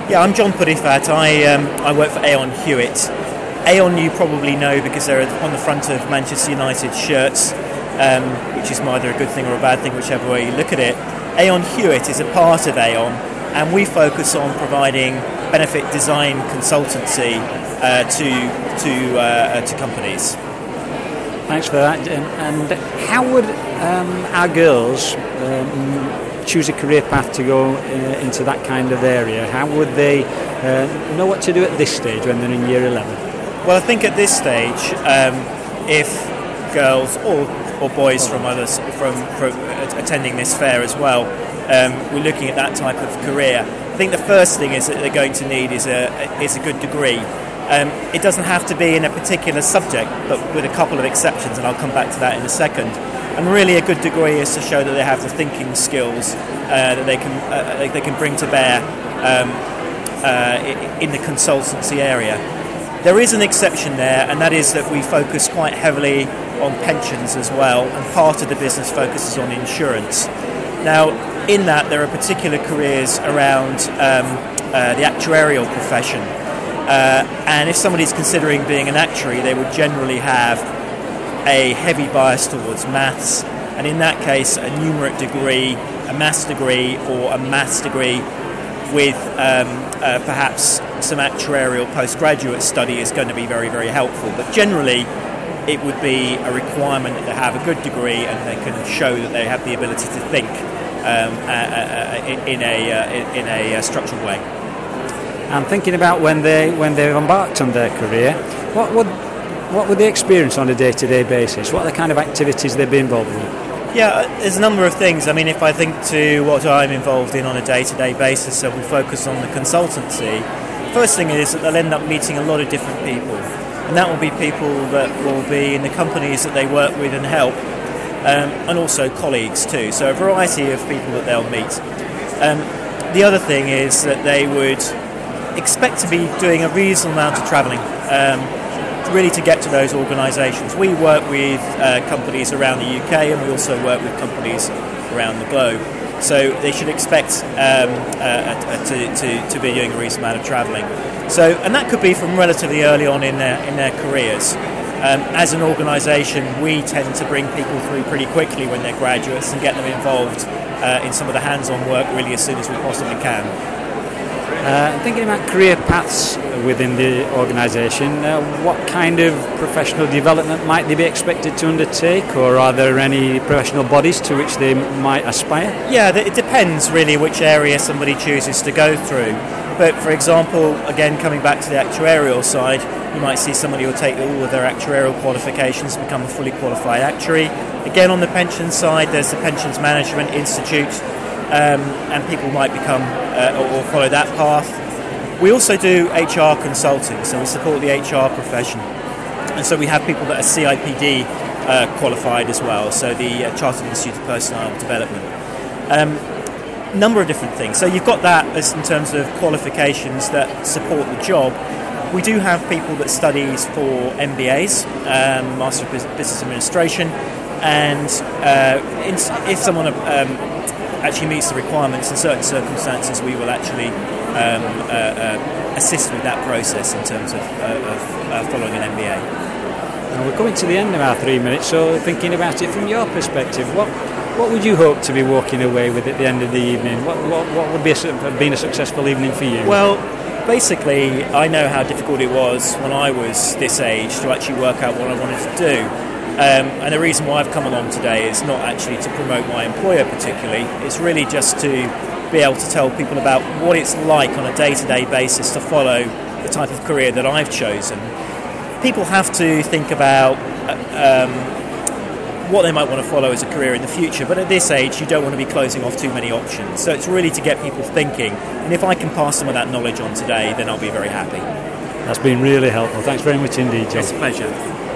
Yeah, I'm John Pudifat. I work for Aon Hewitt. Aon you probably know because they're on the front of Manchester United shirts, which is neither a good thing or a bad thing, whichever way you look at it. Aon Hewitt is a part of Aon, and we focus on providing benefit design consultancy to companies. Thanks for that. And how would our girls choose a career path to go into that kind of area? How would they know what to do at this stage when they're in year 11? Well, I think at this stage, if girls or boys from others from attending this fair as well, we're looking at that type of career. I think the first thing is that they're going to need is a good degree. It doesn't have to be in a particular subject, but with a couple of exceptions, and I'll come back to that in a second. And really, a good degree is to show that they have the thinking skills that they can bring to bear in the consultancy area. There is an exception there, and that is that we focus quite heavily on pensions as well, and part of the business focuses on insurance. Now, in that, there are particular careers around the actuarial profession. And if somebody's considering being an actuary, they would generally have a heavy bias towards maths, and in that case a numeric degree, a maths degree, or a maths degree with perhaps some actuarial postgraduate study is going to be very, very helpful. But generally it would be a requirement that they have a good degree and they can show that they have the ability to think in a structured way. And thinking about when they've embarked on their career, what would they experience on a day-to-day basis? What are the kind of activities they'd be involved in? Yeah, there's a number of things. I mean, if I think to what I'm involved in on a day-to-day basis, so we focus on the consultancy, first thing is that they'll end up meeting a lot of different people. And that will be people that will be in the companies that they work with and help, and also colleagues too. So a variety of people that they'll meet. The other thing is that they would expect to be doing a reasonable amount of travelling, really to get to those organisations. We work with companies around the UK, and we also work with companies around the globe. So they should expect to be doing a reasonable amount of travelling. So, and that could be from relatively early on in their careers. As an organisation, we tend to bring people through pretty quickly when they're graduates and get them involved in some of the hands-on work really as soon as we possibly can. Thinking about career paths within the organisation, what kind of professional development might they be expected to undertake, or are there any professional bodies to which they might aspire? Yeah, it depends really which area somebody chooses to go through. But for example, again coming back to the actuarial side, you might see somebody who will take all of their actuarial qualifications and become a fully qualified actuary. Again, on the pension side, there's the Pensions Management Institute, and people might become or follow that path. We also do HR consulting, so we support the HR profession, and so we have people that are CIPD qualified as well, so the Chartered Institute of Personnel Development. Number of different things. So you've got that as in terms of qualifications that support the job. We do have people that studies for MBAs, Master of Business Administration, and if someone actually meets the requirements in certain circumstances, we will actually assist with that process in terms of following an MBA. Now we're coming to the end of our 3 minutes, so thinking about it from your perspective, what would you hope to be walking away with at the end of the evening? What would be have been a successful evening for you? Well, basically, I know how difficult it was when I was this age to actually work out what I wanted to do. And the reason why I've come along today is not actually to promote my employer particularly. It's really just to be able to tell people about what it's like on a day-to-day basis to follow the type of career that I've chosen. People have to think about what they might want to follow as a career in the future, but at this age you don't want to be closing off too many options. So it's really to get people thinking, and if I can pass some of that knowledge on today, then I'll be very happy. That's been really helpful. Thanks very much indeed, John. It's a pleasure.